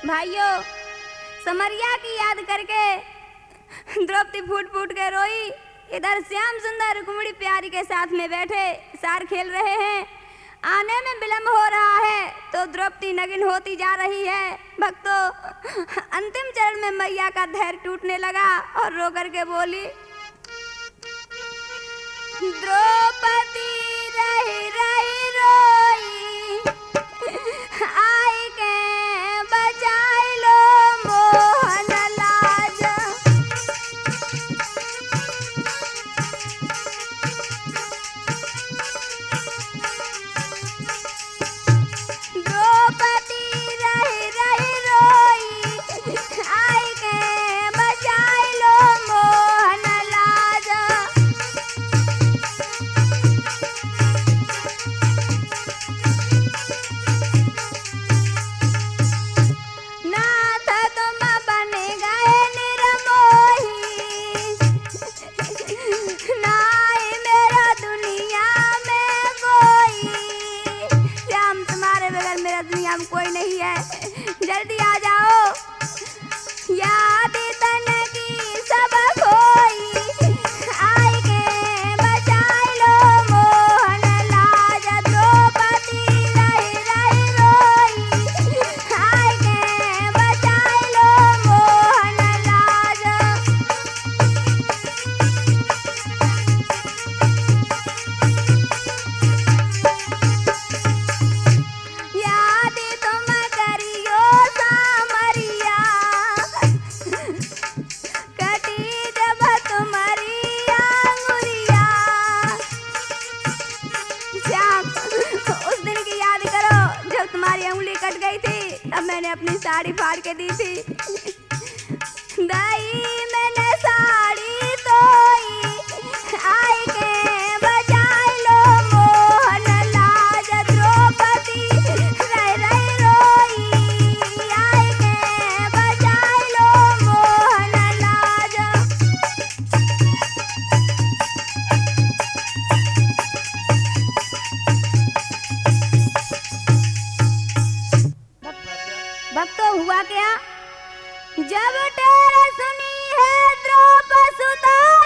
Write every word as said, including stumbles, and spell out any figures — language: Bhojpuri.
भाइयों, समरिया की याद करके द्रौपदी फूट फूट के रोई। इधर श्याम सुंदर रुक्मिणी प्यारी के साथ में बैठे सार खेल रहे हैं। आने में विलंब हो रहा है तो द्रौपदी नगिन होती जा रही है। भक्तों, अंतिम चरण में मैया का धैर्य टूटने लगा और रो करके बोली, द्रौपदी रही रही रोई, आई के बचाई लो मोहन लाज। द्रौपदी रही रही रोई, आई के बचाई लो मोहन लाज। नाथ तुम बन गए निर्मोही, नाई मेरा दुनिया में कोई। श्याम, तुम्हारे बगैर मेरा दुनिया में कोई नहीं है, जल्दी आ जाओ। याद तन की सब खोई, आई के बचाई लो मोहन लाज। द्रौपदी रही रही रोई, आई के बचाई लो मोहन लाज। याद तुम करियो सामरिया, कटी जब तुम्हारी आंगुरिया। श्याम, उस दिन की याद करो जब तुम्हारी उंगली कट गई थी, तब मैंने अपनी साड़ी फाड़ के दी थी। दाई मैंने साड़ी धोई, आई के बचाई लो मोहन लाज। द्रौपदी रही रही रोई, आई के बचाई लो मोहन लाज। भक्तों, हुआ क्या? जब टेर सुनी है द्रौपदी सुता